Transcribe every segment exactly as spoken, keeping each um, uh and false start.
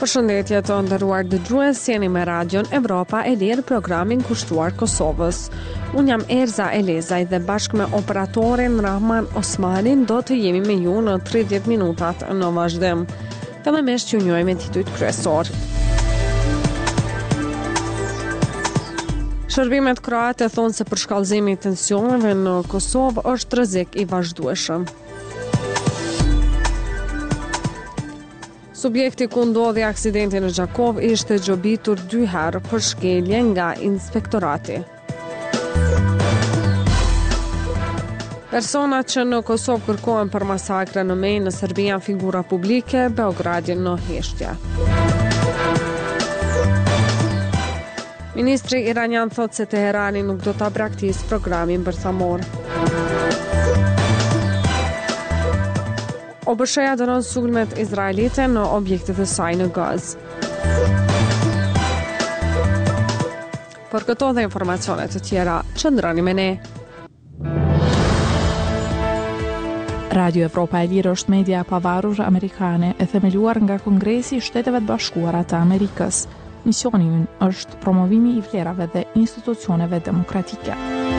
Përshëndetje të nderuar dëgjues, jeni me Radion Evropa e Lirë, programin kushtuar Kosovës. Unë jam Erza Elezaj dhe bashkë me operatorin Rahman Osmanin do të jemi me ju në tridhjetë minutat në vazhdim. Fillimisht ju njohim titujt kryesor. Shërbimet kroate thonë se përshkallëzimi i tensioneve në Kosovë është rrezik i vazhdueshëm. Subjekti ku ndodhi aksidenti në Gjakov ishte gjobitur dy herë për shkelje nga inspektorati. Personat që në Kosovë kërkohen për masakre në Mej në Serbi janë figura publike, Beogradi në heshtje. Ministri iranian thot se Teherani nuk do ta braktisë programin bërthamor. O B S H-ja dënon sulmet izraelite në objektet e saj në Gazë. Për këto dhe informacionet të tjera, qëndroni me ne. Radio Evropa e Lirë është media e pavarur amerikane e themeluar nga Kongresi i Shteteve të Bashkuara të Amerikës. Misioni i ynë është promovimi i vlerave dhe institucioneve demokratike.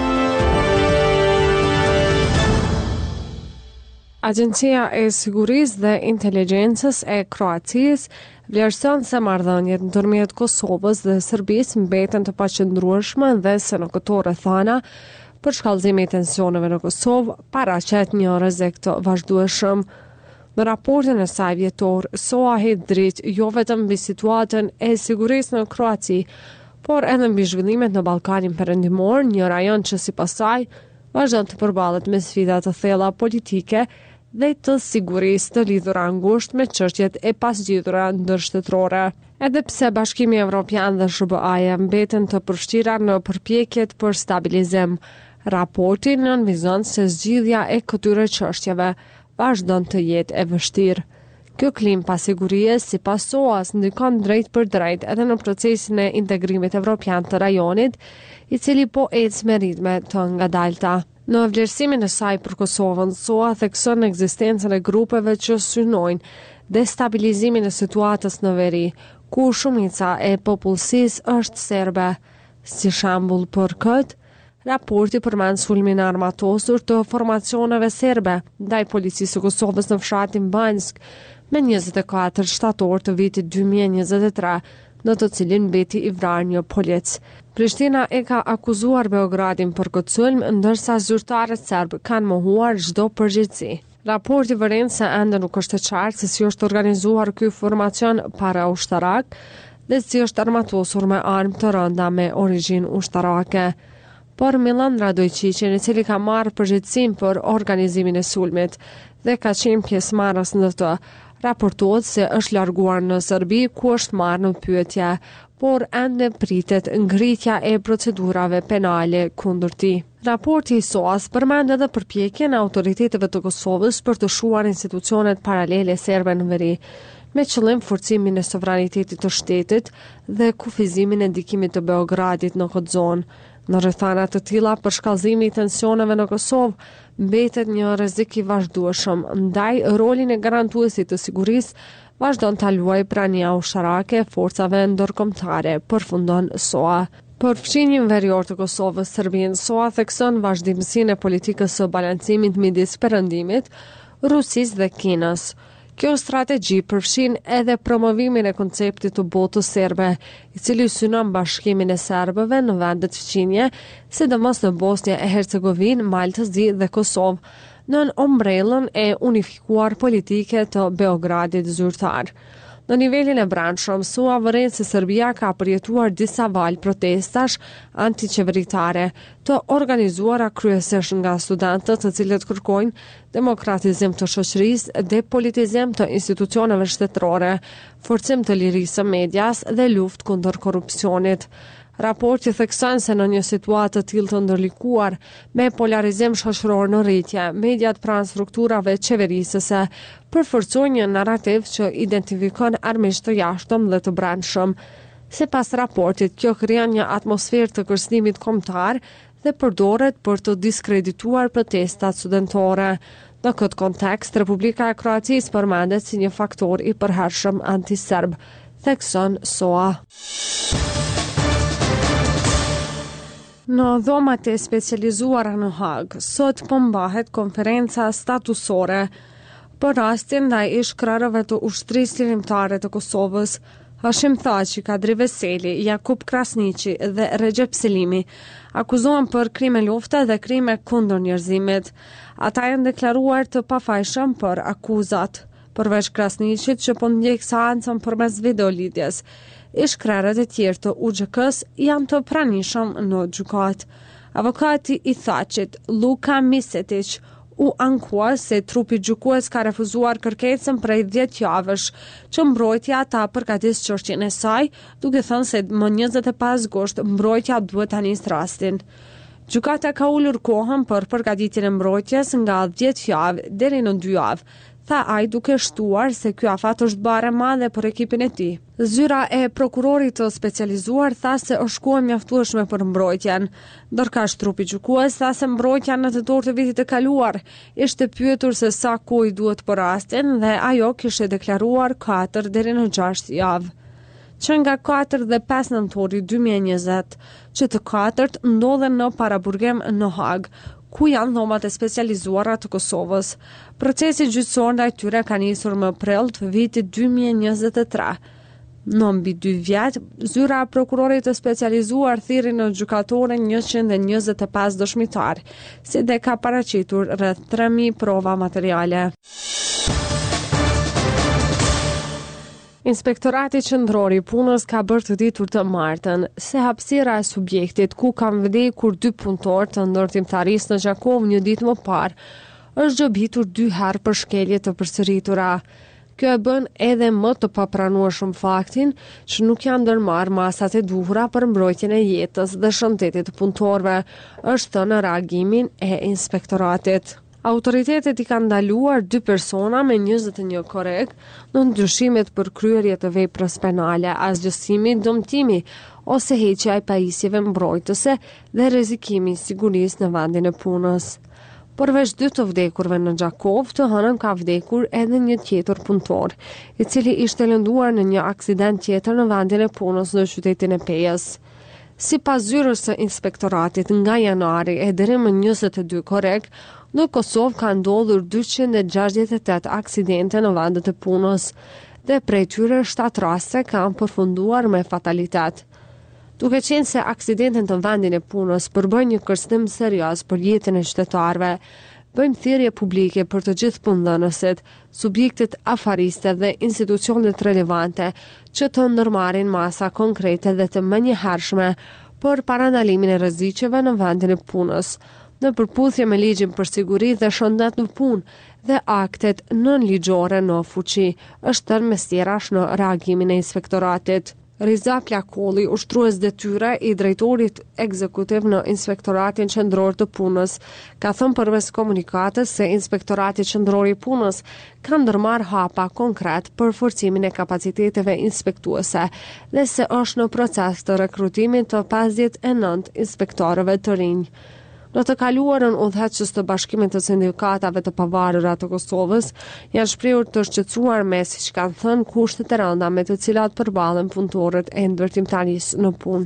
Agencia e Sigurisë dhe Inteligjencës e Kroacisë vlerëson se marrëdhëniet ndërmjet Kosovës dhe Serbisë mbeten të paqëndrueshme dhe se në këto rrethana përshkallëzimi i tensioneve në Kosovë paraqet një rrezik të vazhdueshëm. Në raportin e saj vjetor, S O A hedh dritë jo vetëm mbi situatën e sigurisë në Kroaci, por edhe mbi zhvillimet në Ballkanin Perëndimor, një rajon që sipas saj vazhdon të përballet me sfida të thella politike dhe të sigurisë të lidhura ngushtë me çështjet e pasgjidhura ndërshtetërore. Edhe pse Bashkimi Evropian dhe S B A-ja mbeten të përfshira në përpjekjet për stabilizim, raporti nënvizon se zgjidhja e këtyre çështjeve vazhdon të jetë e vështirë. Kjo klimë pasigurie, sipas S O A-s, ndikon drejt për drejt edhe në procesin e integrimit evropian të rajonit, i cili po ecë me ritme të ngadalta. Në vlerësimin e saj për Kosovën, S O A thekson ekzistencën e grupeve që synojnë destabilizimin e situatës në veri, ku shumica e popullsisë është serbe. Si shembull për këtë, raporti përmend sulmin armatosur të formacioneve serbe ndaj policisë së Kosovës në fshatin Banjsk me njëzet e katër shtator të vitit dy mijë e njëzet e tre, në të cilin mbeti i vrarë një polic. Prishtina e ka akuzuar Beogradin për këtë sulm, ndërsa zyrtarët serb kanë mohuar çdo përgjegjësi. Raporti vëren se ende nuk është e qartë se si është organizuar ky formacion para ushtarak dhe si është armatosur me armë të rënda me origjinë ushtarake. Por Milan Radojčićin, i cili ka marrë përgjegjësinë për organizimin e sulmit dhe ka qenë pjesëmarrës në të, raportohet se është larguar në Serbi ku është marrë në pyetje, por ende pritet ngritja e procedurave penale kundër tij. Raporti i S O A-s përmend edhe përpjekjen e autoriteteve të Kosovës për të shuar institucionet paralele serbe në veri, me qëllim forcimin e sovranitetit të shtetit dhe kufizimin e ndikimit të Beogradit në këtë zonë. Në rrethana të tilla, përshkallëzimi i tensioneve në Kosovë mbetet një rrezik i vazhdueshëm, ndaj rolin e garantuesit të sigurisë vazhdon ta luajë prania ushtarake e forcave ndërkombëtare, përfundon S O A. Për fshinjen verior të Kosovës, Serbinë, S O A thekson vazhdimsinë e politikës së balancimit midis Perëndimit, Rusisë dhe Kinës. Kjo strategji përfshin edhe promovimin e konceptit të botës serbe, i cili synon bashkimin e serbëve në vendet fqinje, sidomos në Bosnjë e Hercegovinë, Maltë Zi dhe Kosovë, në ombrellën e unifikuar politike të Beogradit zyrtar. Në nivelin e brendshëm, S O A vëren se Serbia ka përjetuar disa valë protestash antiqeveritare të organizuara kryesisht nga studentët, të cilët kërkojnë demokratizim të shoqërisë, depolitizim të institucioneve shtetërore, forcim të lirisë së medias dhe luftë kundër korrupsionit. Raporti thekson se në një situatë të tillë të ndërlikuar, me polarizim shoqëror në rritje, mediat pranë strukturave qeverisëse përforcojnë një narrativ që identifikon armiqt të jashtëm dhe të brendshëm. Sipas raportit, kjo krijon një atmosferë të kërcënimit kombëtar dhe përdoret për të diskredituar protestat studentore. Në këtë kontekst, Republika e Kroacisë përmendet si një faktor i përhershëm antiserb, thekson S O A. Në dhomat e specializuara në Hag, sot po mbahet konferenca statusore për rastin ndaj ish-krerëve të ushtrisë lirimtare të Kosovës, Hashim Thaçi, Kadri Veseli, Jakub Krasniqi dhe Recep Selimi, akuzohen për krime lufte dhe krime kundër njerëzimit. Ata janë deklaruar të pafajshëm për akuzat. Përveç Krasniqit që po ndjek seancën përmes videolidhjes, ish-krerët e tjerë të U X K-s janë të pranishëm në gjykat. Avokati i Thaçit, Luka Misetic, u ankua se trupi gjykues ka refuzuar kërkesën prej dhjetë javësh që mbrojtja ta përgatis çështjen e saj, duke thënë se më njëzet e pesë gusht mbrojtja duhet ta nisë rastin. Gjykata ka ulur kohën për përgatitjen e mbrojtjes nga dhjetë javë deri në dy javë, tha ai duke shtuar se ky afat është bare madhe për ekipin e tij. Zyra e prokurorit të specializuar tha se është kohë mjaftueshme për mbrojtjen, ndërkësh trupi gjykues tha se mbrojtja në tetor të vitit të kaluar ishte pyetur se sa kohë i duhet për rastin dhe ajo kishte deklaruar katër deri në gjashtë javë. Që nga katër dhe pesë nëntori dy mijë e njëzet, që të katërt ndodhen në paraburgim në Hag, ku janë dhomat e specializuara të Kosovës. Procesi gjyqësor ndaj tyre ka nisur më prill të vitit dy mijë e njëzet e tre. Në mbi dy vjet, zyra e prokurorit të specializuar thirri në gjykatore njëqind e njëzet e pesë dëshmitar, si dhe ka paraqitur rreth tre mijë prova materiale. Inspektorati Qendror i Punës ka bërë të ditur të martën se hapësira e subjektit ku kanë vdekur dy punëtor të ndërtimtarisë në Gjakov një ditë më parë është gjobitur dy herë për shkelje të përsëritura. Kjo e bën edhe më të papranueshëm faktin që nuk janë ndërmarrë masat e duhura për mbrojtjen e jetës dhe shëndetit të punëtorëve, është thënë në reagimin e inspektoratit. Autoritetet i kanë ndaluar dy persona me njëzet e një korek në ndryshimet për kryerje të veprës penale, asgjësimi, dëmtimi ose heqja e pajisjeve mbrojtëse dhe rrezikimi i sigurisë në vendin e punës. Përveç dy të vdekurve në Gjakov, të hënën ka vdekur edhe një tjetër punëtor, i cili ishte lënduar në një aksident tjetër në vendin e punës në qytetin e Pejës. Si pas zyrës së inspektoratit, nga janari e deri më njëzet e dy korek, në Kosovë ka ndodhur dyqind e gjashtëdhjetë e tetë aksidente në vendet e punës dhe prej tyre shtatë raste kanë përfunduar me fatalitet. Duke qenë se aksidenten të vendin e punës përbën një kërcënim serioz për jetën e qytetarëve, bëjmë thirrje publike për të gjithë punëdhënësit, subjektet afariste dhe institucionet relevante që të ndërmarrin masa konkrete dhe të menjëhershme për parandalimin e rreziqeve në vendin e punës, në përputhje me ligjin për siguri dhe shëndet në punë dhe aktet nënligjore në fuqi, është thënë mes tjerash në reagimin e inspektoratit. Riza Plakolli, ushtrues detyre i drejtorit ekzekutiv në Inspektoratin Qendror të Punës, ka thënë përmes komunikatës se Inspektorati Qendror i Punës ka ndërmarrë hapa konkret për forcimin e kapaciteteve inspektuese dhe se është në proces të rekrutimit të pesëdhjetë e nëntë inspektorëve të rinj. Në të kaluarën, udhëheqës të Bashkimit të Sindikatave të Pavarura të Kosovës janë shprehur të shqetësuar me siç kanë thënë kushtet e rënda me të cilat përballen punëtorët e ndërtimtarisë në punë.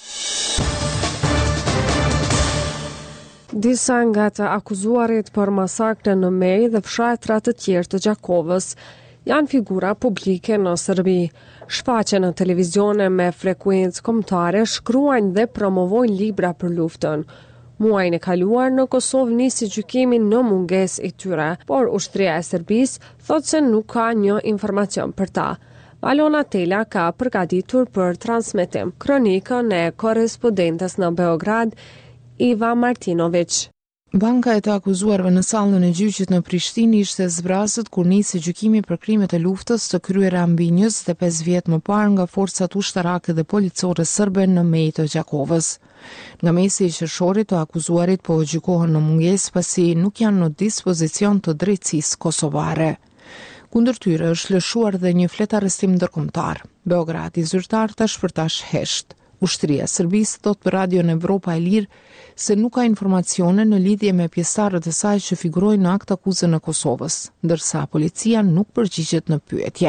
Disa nga të akuzuarit për masakrën në Mej dhe fshatra të tjerë të Gjakovës janë figura publike në Serbi. Shfaqen në televizione me frekuencë kombëtare shkruajnë dhe promovojnë libra për luftën. Muajin e kaluar në Kosovë nisi gjykimi në mungesë e tyre, por ushtria e Serbisë thotë se nuk ka një informacion për ta. Alona Tela ka përgatitur për transmetim kronikën e korrespondentes në Beograd, Iva Martinović. Banka e të akuzuarve në sallën e gjyqit në Prishtinë ishte zbrasët kur nisi gjykimi për krimet e luftës të kryera mbi njëzet e pesë vjet më parë nga forcat ushtarake dhe policore serbe në Mej të Gjakovës. Nga mesi i qershorit të akuzuarit po gjykohen në mungesë pasi nuk janë në dispozicion të drejtësisë kosovare. Kundër tyre është lëshuar dhe një flet arrestim ndërkombëtar. Beogradi zyrtar tash për tash hesht. Ushtria e Serbisë thot për Radion Evropa e Lirë se nuk ka informacione në lidhje me pjesëtarët e saj që figurojnë në akt akuzën e Kosovës, ndërsa policia nuk përgjigjet në pyetje.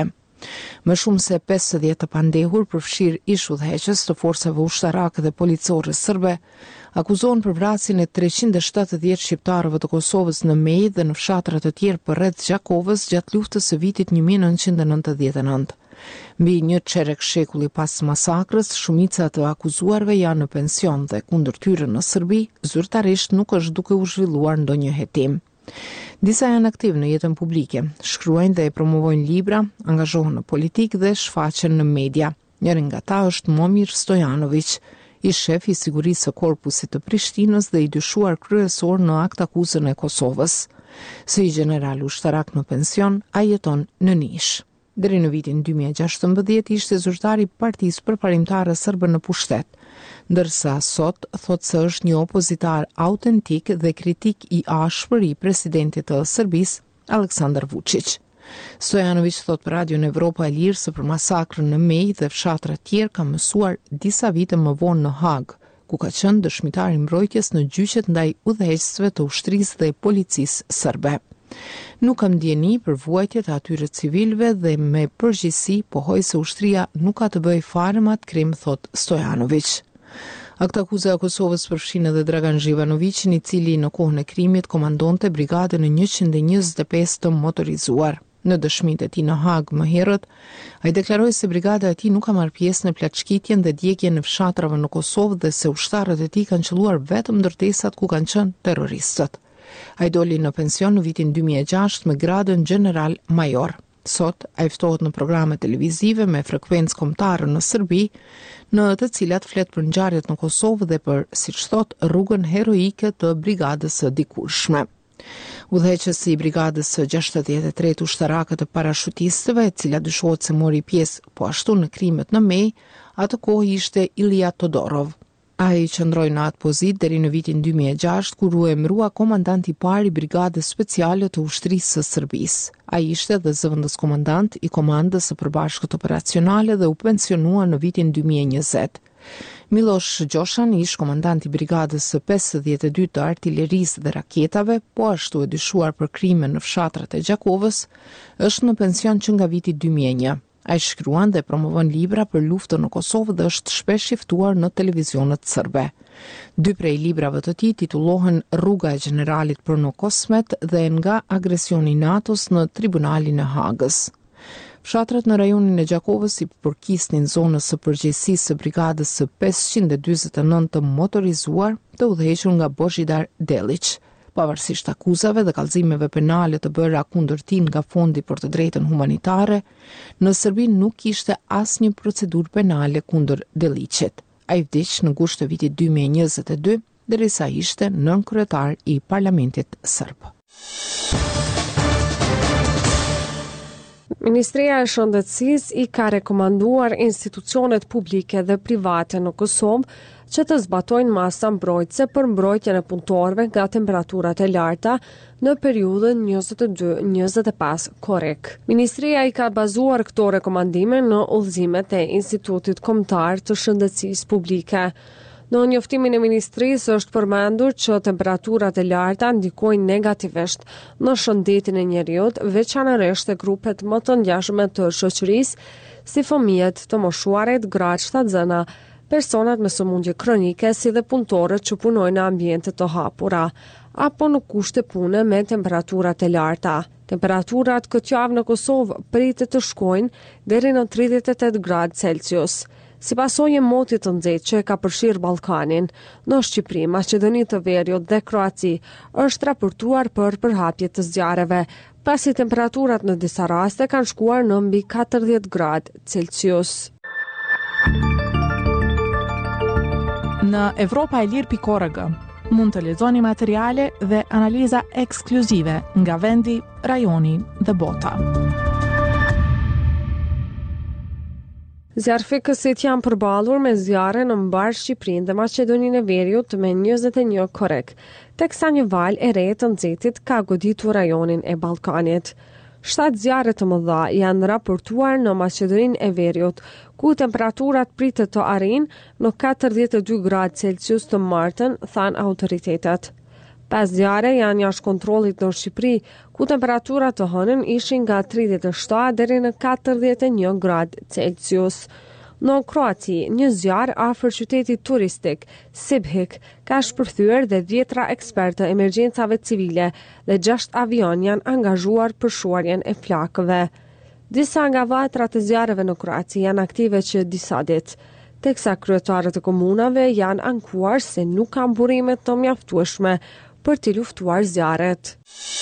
Më shumë se pesëdhjetë të pandehur, përfshirë ish udhëheqës të forcave ushtarake dhe policore serbe, akuzohen për vrasjen e treqind e shtatëdhjetë shqiptarëve të Kosovës në Mej dhe në fshatra të tjerë përreth Gjakovës gjatë luftës së vitit një mijë e nëntëqind e nëntëdhjetë e nëntë. Mbi një çerek shekulli pas masakrës, shumica të akuzuarve janë në pension dhe kundër tyre në Serbi, zyrtarisht nuk është duke u zhvilluar ndonjë hetim. Disa janë aktiv në jetën publike, shkruajnë dhe e promovojnë libra, angazhohen në politikë dhe shfaqen në media. Njëri nga ta është Momir Stojanović, i shef i sigurisë së korpusit të Prishtinës dhe i dyshuar kryesor në akt akuzën e Kosovës. Si general ushtarak në pension, ai jeton në Nish. Deri në vitin dy mijë e gjashtëmbëdhjetë ishte zyrtari i Partisë Përparimtare Serbe në pushtet, ndërsa sot thotë se është një opozitar autentik dhe kritik i ashpër i presidentit të Serbisë, Aleksandar Vučić. Stojanović thot për Radio Evropa e Lirë se për masakrën në Mej dhe fshatra tjerë ka mësuar disa vite më vonë në Hag, ku ka qenë dëshmitar i mbrojtjes në gjyqet ndaj udhëheqësve të ushtrisë dhe policisë serbe. Nuk kam ndjeni për vuajtjet e atyre civilëve dhe me përgjegjësi pohoj se ushtria nuk ka të bëjë fare me atë krim, thot Stojanović. Akt akuza e Kosovës përfshin edhe Dragan Zhivanovićin, i cili në kohën e krimit komandonte brigadën e njëqind e njëzet e pesë të motorizuar. Në dëshmitë e tij në Hag më herët, ai deklaroi se brigada e tij nuk ka marrë pjesë në plaçkitjen dhe djegjen e fshatrave në Kosovë dhe se ushtarët e tij kanë qelluar vetëm ndërtesat ku kanë qenë terroristët. Ai doli në pension në vitin dy mijë e gjashtë me gradën general major. Sot ai ftohet në programe televizive me frekuencë kombëtare në Serbi, në të cilat flet për ngjarjet në Kosovë dhe për, siç thot, rrugën heroike të brigadës së dikurshme. Udhëheqësi i brigadës së gjashtëdhjetë e tretë ushtarake të parashutistëve, e cila dyshohet se mori pjesë po ashtu në krimet në Mej, atë kohë ishte Ilija Todorov. Ai qëndroi në atë pozitë deri në vitin dy mijë e gjashtë, kur u emërua komandant i parë i brigadës speciale të ushtrisë së Serbisë. Ai ishte dhe zëvendës komandant i komandës së përbashkët operacionale dhe u pensionua në vitin dy mijë e njëzet. Miloš Gjoshan, ish komandant i brigadës së pesëdhjetë e dytë të artillerisë dhe raketave, po ashtu e dyshuar për krime në fshatrat e Gjakovës, është në pension që nga viti dy mijë e një. Ai shkruan dhe promovon libra për luftën në Kosovë dhe është shpesh i ftuar në televizionet serbe. Dy prej librave të tij titullohen Rruga e generalit Prono Kosmet dhe Nga agresioni i NATO-s në tribunalin e Hagës. Fshatrat në rajonin e Gjakovës i përkisnin zonës së përgjegjësisë së brigadës së pesëqind e dyzet e nëntë të motorizuar të udhëhequr nga Božidar Delić. Pavarësisht akuzave dhe kallëzimeve penale të bëra kundër tij nga Fondi për të drejtën humanitare, në Serbi nuk kishte asnjë procedurë penale kundër Delićit. Ai vdiq në gusht të vitit dy mijë e njëzet e dy, derisa ishte nënkryetar i parlamentit serb. Ministria e Shëndetësisë i ka rekomanduar institucionet publike dhe private në Kosovë që të zbatojnë masa mbrojtëse për mbrojtjen e punëtorëve nga temperaturat e larta në periudhën njëzet e dy njëzet e pesë korrik. Ministria i ka bazuar këto rekomandime në udhëzimet e Institutit Kombëtar të Shëndetësisë Publike. Në njoftimin e ministrisë është përmendur që temperaturat e larta ndikojnë negativisht në shëndetin e njerëzit, veçanërisht e grupet më të ngjashme të shoqërisë, si fëmijët, të moshuarit, gratë shtatzëna, personat me sëmundje kronike, si dhe punëtorët që punojnë në ambiente të hapura, apo në kushte pune me temperaturat e larta. Temperaturat këtë javë në Kosovë pritet të shkojnë deri në tridhjetë e tetë gradë Celsius. Si pasojë e motit të nxehtë që e ka përfshirë Ballkanin, në Shqipëri, Maqedoni të Veriut dhe Kroaci, është raportuar për përhapje të zjarreve, pasi temperaturat në disa raste kanë shkuar në mbi katërdhjetë gradë Celsius. Në Evropa e Lirë pikë org mund të lexoni materiale dhe analiza ekskluzive nga vendi, rajoni dhe bota. Zjarrfikësit janë përballur me zjarre në mbar Shqipërinë dhe Maqedoninë e Veriut me njëzet e një korrik, teksa një valë e re të nxehtit ka goditur rajonin e Ballkanit. Shtatë zjarre të mëdha janë raportuar në Maqedoninë e Veriut, ku temperaturat pritet të arrijnë në katërdhjetë e dy gradë Celsius të martën, than autoritetet. Pesë zjarre janë jashtë kontrollit në Shqipëri, ku temperaturat të hënën ishin nga tridhjetë e shtatë deri në katërdhjetë e një gradë Celsius. Në Kroaci, një zjarr afër qytetit turistik, Sibhik, ka shpërthyer dhe dhjetra ekspertë të emergjencave civile dhe gjashtë avion janë angazhuar për shuarjen e flakëve. Disa nga vatrat e zjarreve në Kroaci janë aktive që disa ditë, teksa kryetarët e komunave janë ankuar se nuk kanë burime të mjaftueshme për të luftuar zjarret.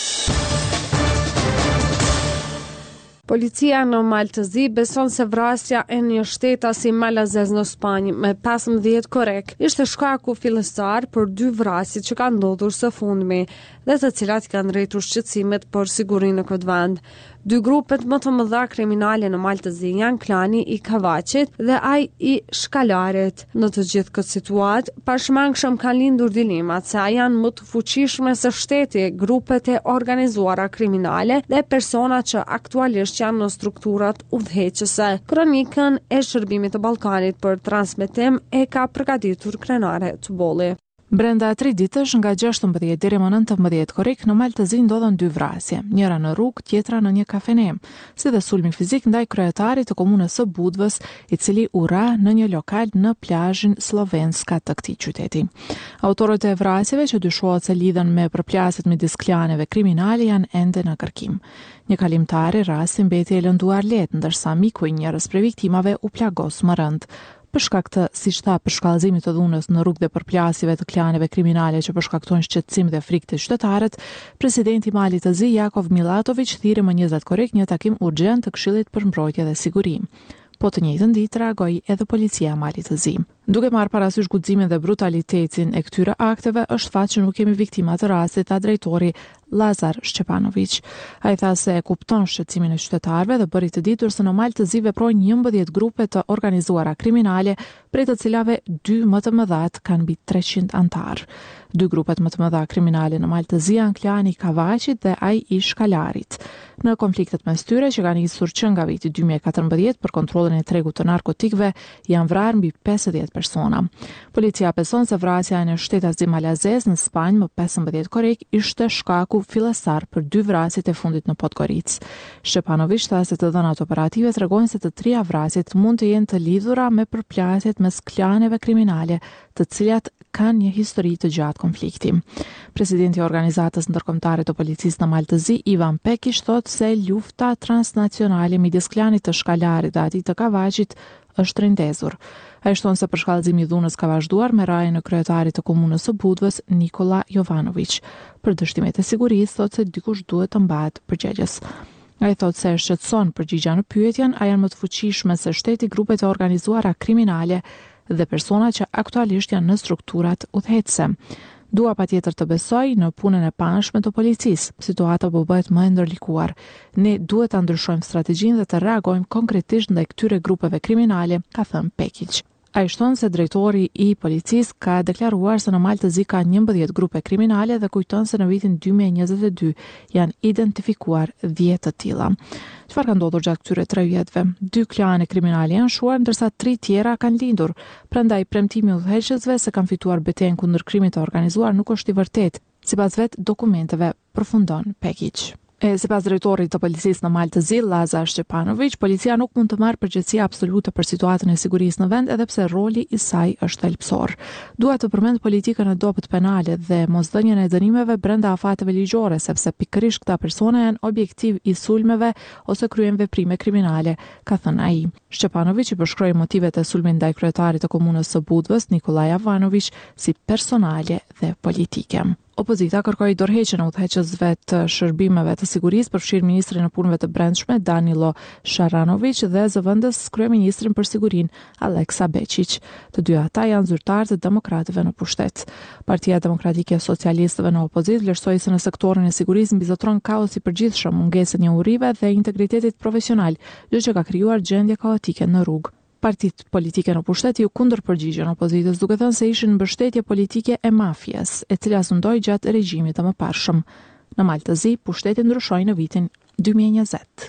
Policia në Maltëzi beson se vrasja e një shtetasi malazez në Spanjë me pesëmbëdhjetë korek ishte shkaku fillestar për dy vrasje që kanë ndodhur së fundmi dhe të cilat kanë rritur shqetësimet për sigurinë në këtë vend. Dy grupet më të mëdha kriminale në Maltëzi janë klani i Kavaqit dhe ai i Shkalarit. Në të gjithë këtë situatë, pashmangshëm kanë lindur dilemat se a janë më të fuqishme se shteti, grupet e organizuara kriminale dhe persona që aktualisht janë në strukturat udhëheqëse. Kronikën e Shërbimit të Ballkanit për transmetim e ka përgatitur Krenare Tubolli. Brenda tri ditësh nga gjashtëmbëdhjetë deri më nëntëmbëdhjetë korrik në Maltëzi ndodhen dy vrasje, njëra në rrugë, tjetra në një kafene, si dhe sulmi fizik ndaj kryetarit të komunës së Budvës, i cili u ra në një lokal në plazhin slovenska të këtij qyteti. Autorët e vrasjeve, që dyshohet se lidhen me përplasjet midis klaneve kriminale, janë ende në kërkim. Një kalimtar i rastit mbeti e lënduar lehtë, ndërsa miku i njërës prej viktimave u plagos më rënd. Për shkak të, siç tha, përshkallëzimit të dhunës në rrugë dhe përplasjeve të klaneve kriminale që përshkaktojnë shqetësim dhe frikë të qytetarët, presidenti i Malit të Zi, Jakov Milatović, thiri më njëzet korrik një takim urgjent të Këshillit për Mbrojtje dhe Siguri. Po të njëjtën ditë reagoi edhe policia e Malit të Zi. Duke marrë parasysh guximin dhe brutalitetin e këtyre akteve, është fat që nuk kemi viktima të rastit, tha drejtori Lazar Shqepanović. Ai tha se e kupton shqetësimin e qytetarëve dhe bëri të ditur se në Malë të Zi veprojnë njëmbëdhjetë grupe të organizuara kriminale, prej të cilave dy më të mëdhat kanë mbi treqind antar. Dy grupet më të mëdha kriminale në Malë të Zi janë klani i Kavaqit dhe ai i Shkalarit. Në konfliktet mes tyre, që kanë nisur që nga viti dy mijë e katërmbëdhjetë për kontrollin e tregut të narkotikëve, janë vrarë mbi pesëdhjetë persona. Policia beson se vrasja e një shtetasi malazez në Spanjë më pesëmbëdhjetë korrik ishte shkaku fillestar për dy vrasjet e fundit në Podgoricë. Shqepanović tha se të dhënat operative tregojnë se të trija vrasjet mund të jenë të lidhura me përplasjet mes klaneve kriminale, të cilat kanë një histori të gjatë konflikti. Presidenti i organizatës ndërkombëtare të policisë në Malë të Zi, Ivan Pekić, thotë se lufta transnacionale midis klanit të Shkalarit dhe atij të Kavaqit është rindezur. Ai shton se përshkallëzimi i dhunës ka vazhduar me rajën e kryetarit të komunës së Budvës, Nikola Jovanović. Për dështimet e sigurisë, thotë se dikush duhet të mbahet përgjegjës. Ai thotë se shqetëson përgjigja në pyetjen, a janë më të fuqishme se shteti, grupet e organizuara kriminale dhe persona që aktualisht janë në strukturat udhëheqëse. Dua patjetër të besoj në punën e panshme të policisë. Situata po bëhet më e ndërlikuar. Ne duhet ta ndryshojmë strategjinë dhe të reagojmë konkretisht ndaj këtyre grupeve kriminale, ka thënë Pekić. Ai shton se drejtori i policisë ka deklaruar se në Malë të Zi ka njëmbëdhjetë grupe kriminale dhe kujton se në vitin dy mijë e njëzet e dy janë identifikuar dhjetë të tilla. Çfarë ka ndodhur gjatë këtyre tre vjetëve? Dy klane kriminale janë shuar, ndërsa tri tjera kanë lindur. Prandaj premtimi i udhëheqësve se kanë fituar betejën kundër krimit të organizuar nuk është i vërtetë, sipas vetë dokumenteve, përfundon Pekić. E sipas drejtorit të policisë në Malë të Zi, Lazar Shqepanović, policia nuk mund të marrë përgjegjësi absolute për situatën e sigurisë në vend, edhe pse roli i saj është thelbësor. Dua të përmend politikën e dobët penale dhe mosdhënien e dënimeve brenda afateve ligjore, sepse pikërisht këta persona janë objektiv i sulmeve ose kryejnë veprime kriminale, ka thënë ai. Shqepanović i përshkroi motivet e sulmit ndaj kryetarit të komunës së Budvës, Nikolaj Jovanović, si personale dhe politike. Opozita kërkoi dorëheqjen e udhëheqësve të shërbimeve të sigurisë, përfshirë ministrin e punëve të brendshme Danilo Sharanović dhe zëvendës kryeministrin për sigurinë Aleksa Bečić. Të dy ata janë zyrtarë të demokratëve në pushtet. Partia Demokratike e Socialistëve në opozitë vlerësoi se në sektorin e sigurisë mbizotron kaos i përgjithshëm, mungesë e njohurive dhe integritetit profesional, gjë që ka krijuar gjendje kaotike në rrugë. Partitë politike në pushtet ju kundërpërgjigjen opozitës, duke thënë se ishin mbështetje politike e mafjes, e cila sundoi gjatë regjimit të mëparshëm. Në Malë të Zi, pushteti ndryshoi në vitin dy mijë e njëzet.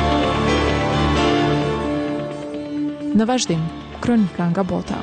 Në vazhdim, kronika nga bota.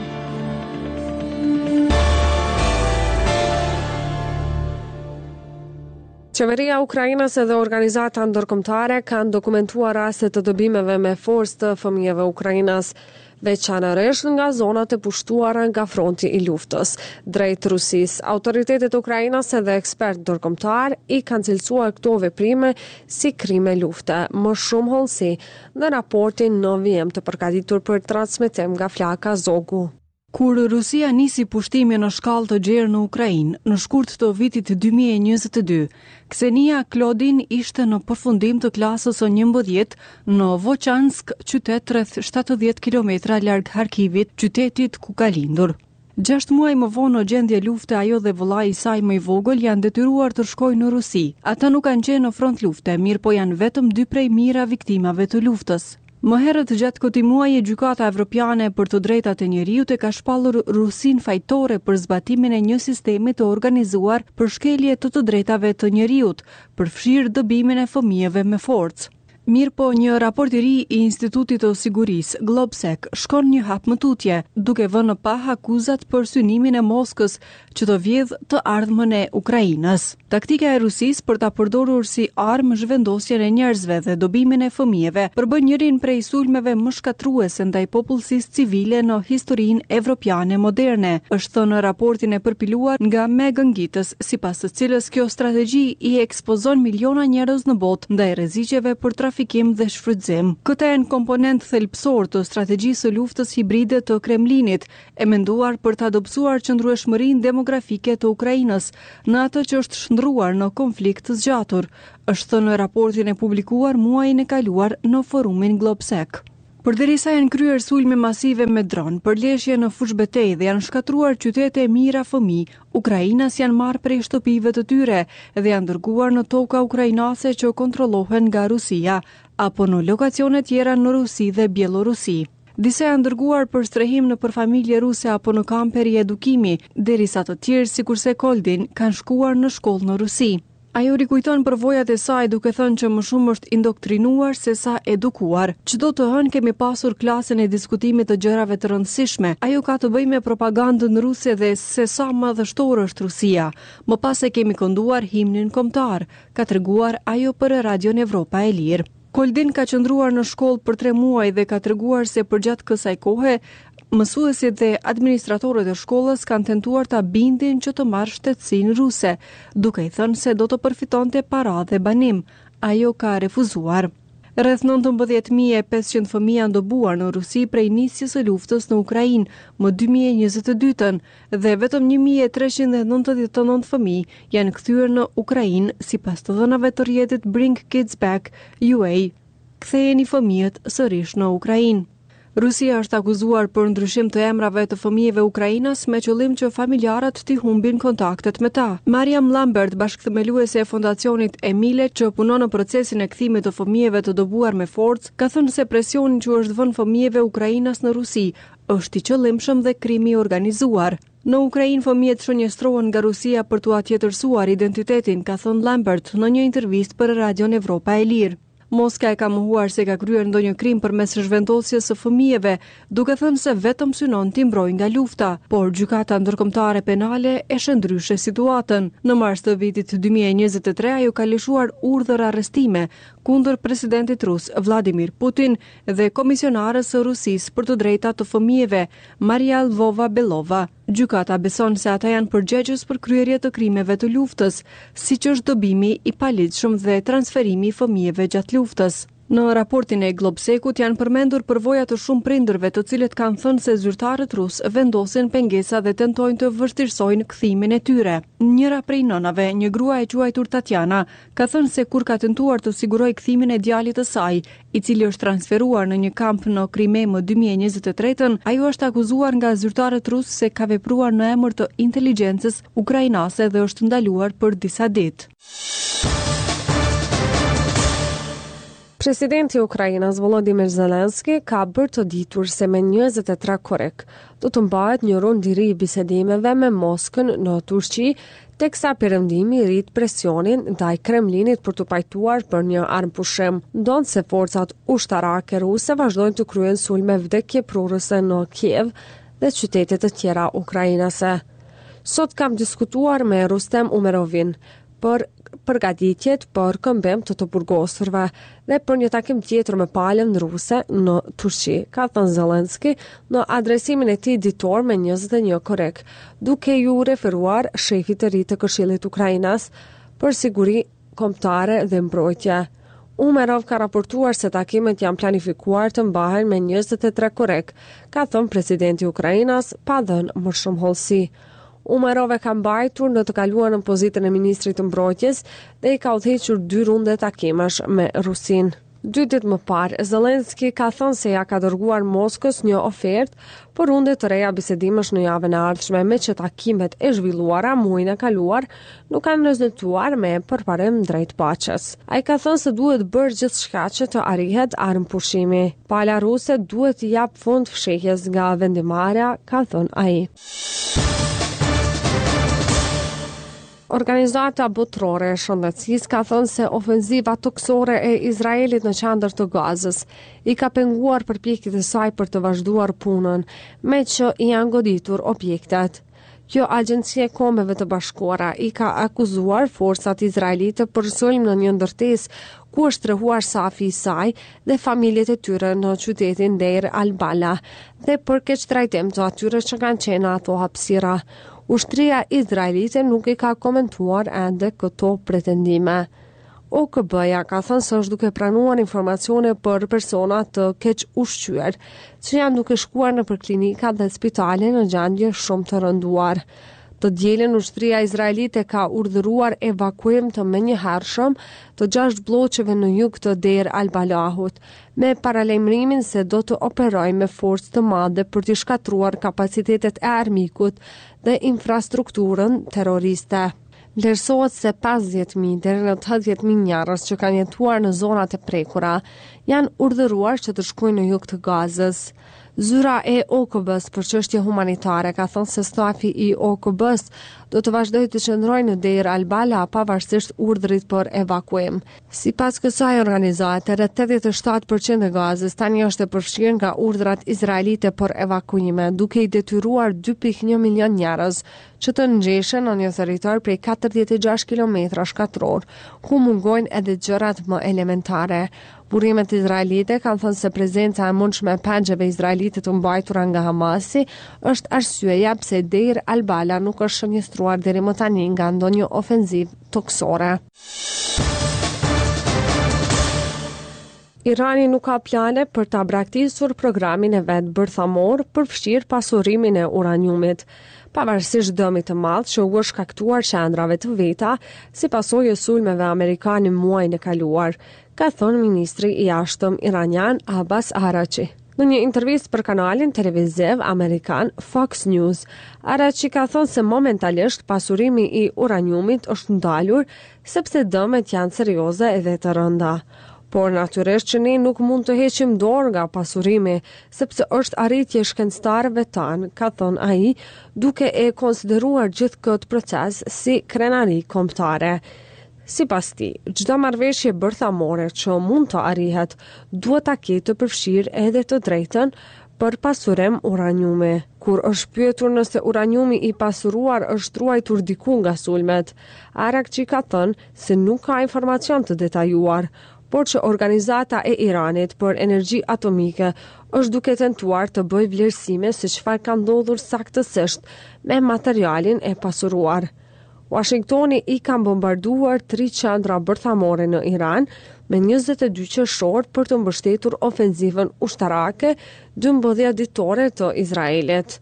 Qeveria Ukrainase dhe organizata ndërkombëtare kanë dokumentuar raste të dobimeve me forcë të fëmijëve ukrainas, veçanërisht nga zonat e pushtuara nga fronti i luftës drejt Rusisë. Autoritetet ukrainase dhe ekspertë ndërkombëtar i kanë cilësuar këto veprime si krime lufte. Më shumë hollësi në raportin në vijim të përgatitur për transmetim nga flaka Zogu. Kur Rusia nisi pushtimin në shkallë të gjerë në Ukrainë, në shkurt të vitit dy mijë e njëzet e dy, Ksenia Klodin ishte në përfundim të klasës së njëmbëdhjetë në Vochansk, qytet rreth shtatëdhjetë kilometra larg Harkivit, qytetit ku ka lindur. Gjashtë muaj më vonë në gjendje lufte, ajo dhe vëllai i saj më i vogël janë detyruar të shkojnë në Rusi. Ata nuk kanë qenë në front lufte, mirë po janë vetëm dy prej mijëra viktimave të luftës. Më herët gjatë këtij muaji Gjykata Evropiane për të drejtat e njeriut e ka shpallur Rusinë fajtore për zbatimin e një sistemi të organizuar për shkelje të të drejtave të njeriut, përfshirë dëbimin e fëmijëve me forcë. Mirë po, një raport i ri i Institutit të Sigurisë, Globsec, shkon një hap më tutje, duke vënë në pah akuzat për synimin e Moskës që të vjedh të ardhmën e Ukrainës. Taktika e Rusisë për ta përdorur si armë zhvendosjen e njerëzve dhe dobimin e fëmijëve përbën njërin prej sulmeve më shkatruese ndaj popullsisë civile në historinë evropiane moderne, është thënë në raportin e përpiluar nga Megan Gittes, sipas të cilës kjo strategji i ekspozon miliona njerëz në botë ndaj rreziqeve për trafikim dhe shfrytëzim. Këtë janë komponent thelbësor të strategjisë së luftës hibride të Kremlinit, e menduar për të dobësuar qëndrueshmërinë demografike të Ukrainës në atë që është shndruar në konflikt të zgjatur, është thënë në raportin e publikuar muajin e kaluar në forumin Globsec. Përderisa janë kryer sulme masive me dron, përleshje në fushbetejë dhe janë shkatruar qytete e mira fëmijë, ukrainas janë marrë prej shtëpive të tyre dhe janë dërguar në toka ukrainase që kontrollohen nga Rusia, apo në lokacione tjera në Rusi dhe Bielorusi. Disa janë dërguar për strehim në përfamilje ruse apo në kampe riedukimi, derisa të tjerë sikurse Koldin kanë shkuar në shkollë në Rusi. Ajo rikujton përvojat e saj duke thënë që më shumë është indoktrinuar se sa edukuar. Çdo të hënë kemi pasur klasën e diskutimit të gjërave të rëndësishme. Ajo ka të bëjë me propagandën ruse dhe se sa madhështore është Rusia. Më pas e kemi kënduar himnin kombëtar, ka treguar ajo për Radion Evropa e Lirë. Koldin ka qëndruar në shkollë për tre muaj dhe ka treguar se përgjatë kësaj kohe mësuesit dhe administratorët e shkollës kanë tentuar ta bindin që të marrë shtetësinë ruse, duke i thënë se do të përfitonte para dhe banim. Ajo ka refuzuar. Rreth nëntëmbëdhjetë mijë e pesëqind fëmijë janë dobuar në Rusi prej nisjes së luftës në Ukrainë më dy mijë e njëzet e dytën dhe vetëm një mijë e treqind e nëntëdhjetë e nëntë fëmijë janë kthyer në Ukrainë sipas të dhënave të rrjetit Bring Kids Back U A. Ktheheni fëmijët sërish në Ukrainë. Rusia është akuzuar për ndryshim të emrave të fëmijëve ukrainas me qëllim që familjarët t'i humbin kontaktet me ta. Mariam Lambert, bashkëthemeluese e fondacionit Emile, që punon në procesin e kthimit të fëmijëve të dobuar me forcë, ka thënë se presioni që është vënë fëmijëve ukrainas në Rusi është i qëllimshëm dhe krimi i organizuar. Në Ukrainë fëmijët shënjestrohen nga Rusia për t'u atjetërsuar identitetin, ka thënë Lambert në një intervistë për Radion Evropa e Lirë. Moska e ka mohuar se ka kryer ndonjë krim përmes zhvendosjes së fëmijëve, duke thënë se vetëm synon t'i mbrojë nga lufta, por gjykata ndërkombëtare penale e shëndryshe situatën. Në mars të vitit dy mijë e njëzet e tre ajo ka lëshuar urdhër arrestime kundër presidentit rus Vladimir Putin dhe komisionarës së Rusisë për të drejtat të fëmijëve, Maria Lvova-Belova. Gjykata beson se ata janë përgjegjës për kryerje të krimeve të luftës, siç është dobimi i paligjshëm dhe transferimi i fëmijëve gjatë luftës. Në raportin e Globsecut janë përmendur përvoja të shumë prindërve të cilët kanë thënë se zyrtarët rus vendosin pengesa dhe tentojnë të vështirësojnë kthimin e tyre. Njëra prej nënave, një grua e quajtur Tatjana, ka thënë se kur ka tentuar të sigurojë kthimin e djalit të saj, i cili është transferuar në një kamp në Krime më dy mijë e njëzet e tre, ajo është akuzuar nga zyrtarët rus se ka vepruar në emër të inteligjencës ukrainase dhe është ndaluar për disa ditë. Presidenti i Ukrainës Volodymyr Zelensky ka bërë të ditur se me njëzet e tre korrik do të mbahet një rund i ri i bisedimeve me Moskën në Turqi, teksa perëndimi rrit presionin ndaj Kremlinit për të pajtuar për një armëpushim, ndonse se forcat ushtarake ruse vazhdojnë të kryejnë sulme vdekjeprurëse në Kiev dhe qytete të tjera ukrainase. Sot kam diskutuar me Rustem Umerovin për përgatitjet për këmbim të të burgosurve dhe për një takim tjetër me palën ruse në Turqi, ka thënë Zelenski në adresimin e tij ditor me njëzet e një korek, duke ju referuar shefit të ri të Këshillit Ukrainas për siguri kombëtare dhe mbrojtje. Umerov ka raportuar se takimet janë planifikuar të mbahen me njëzet e tre korek, ka thënë presidenti i Ukrainas pa dhënë më shumë hollësi. Umerov e ka mbajtur në të kaluar në pozitën e ministrit të mbrojtjes dhe i ka udhëhequr dy runde takimesh me Rusin. Dy ditë më parë, Zelenski ka thënë se ja ka dërguar Moskës një ofertë për runde të reja bisedimesh në javën e ardhshme, me që takimet e zhvilluara muajin e kaluar nuk kanë rezultuar me përparim drejt paqes. Ai ka thënë se duhet bërë gjithçka që të arrihet armëpushimi. Pala ruse duhet të jap fund fshehjes nga vendimarrja, ka thënë ai. Organizata botërore e shëndetësisë ka thënë se ofenziva toksore e Izraelit në qendër të Gazës i ka penguar përpjekjet e saj për të vazhduar punën, me që i janë goditur objektet. Kjo agjencie e Kombeve të Bashkuara i ka akuzuar forcat izraelite për sulm në një ndërtesë ku është trehuar safi i saj dhe familjet e tyre në qytetin Deir al-Bala dhe për keqtrajtim të atyre që kanë qenë ato hapësira. Ushtria izraelite nuk i ka komentuar ende këto pretendime. O K B-ja ka thënë se është duke pranuar informacione për persona të keq ushqyer, që janë duke shkuar në klinika dhe spitale në gjendje shumë të rënduar. Të dielën ushtria izraelite ka urdhëruar evakuim të menjëhershëm të gjashtë blloqeve në jug të Deir al-Balahut, me paralajmërimin se do të operojë me forcë të madhe për të shkatruar kapacitetet e armikut dhe infrastrukturën terroriste. Vlerësohet se pesëdhjetë mijë deri në tetëdhjetë mijë njerëz që kanë jetuar në zonat e prekura janë urdhëruar që të shkojnë në jug të Gazës. Zyra e O K B-s për çështje humanitare ka thënë se stafi i O K B-s do të vazhdojë të qëndrojë në Deir al-Bala pavarësisht urdhrit për evakuim. Sipas kësaj organizate, rreth tetëdhjetë e shtatë përqind e Gazës tani është e përfshirë nga urdhrat izraelite për evakuime, duke i detyruar dy pikë një milion njerëz që të ngjeshen në një territor prej katërdhjetë e gjashtë kilometra shkatror, ku mungojnë edhe gjërat më elementare. Burimet izraelite kanë thënë se prezenca e mundshme e pengjeve izraelite të mbajtura nga Hamasi është arsyeja pse Deir al-Bala nuk është shënjestruar deri më tani nga ndonjë ofenzivë toksore. Irani nuk ka plane për ta braktisur programin e vet bërthamor për fshir pasurimin e uraniumit. Pavarësisht dëmit të madh që u është shkaktuar qendrave të veta si pasojë e sulmeve amerikane muajin e kaluar, ka thënë ministri i jashtëm iranian Abbas Araghchi. Në një intervistë për kanalin televiziv amerikan Fox News, Araghchi ka thënë se momentalisht pasurimi i uraniumit është ndalur sepse dëmet janë serioze edhe të rënda. Por natyrisht që ne nuk mund të heqim dorë nga pasurimi, sepse është arritje shkencëtarëve tanë, ka thënë ai, duke e konsideruar gjithë këtë proces si krenari kombëtare. Sipas tij, çdo marrëveshje bërthamore që mund të arrihet, duhet ta ketë të përfshirë edhe të drejtën për pasurim uraniumi. Kur është pyetur nëse uraniumi i pasuruar është ruajtur diku nga sulmet, Araghchi ka thënë se nuk ka informacion të detajuar, por që organizata e Iranit për energji atomike është duke tentuar të bëjë vlerësime se çfarë ka ndodhur saktësisht me materialin e pasuruar. Washingtoni i ka bombarduar tri qendra bërthamore në Iran me njëzet e dy qershor për të mbështetur ofenzivën ushtarake dymbëdhjetë ditore të Izraelit.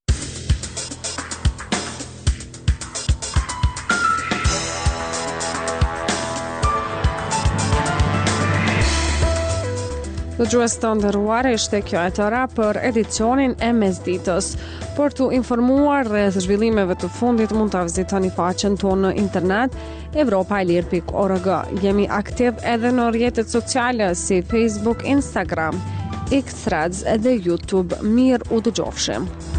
Dëgjues të nderuar, ishte kjo e tëra për edicionin e mesditës. Për të informuar rreth zhvillimeve të fundit mund ta vizitoni faqen tonë në internet evropailir pikë org. Jemi aktiv edhe në rrjetet sociale si Facebook, Instagram, X Threads edhe YouTube. Mirë u dëgjofshim.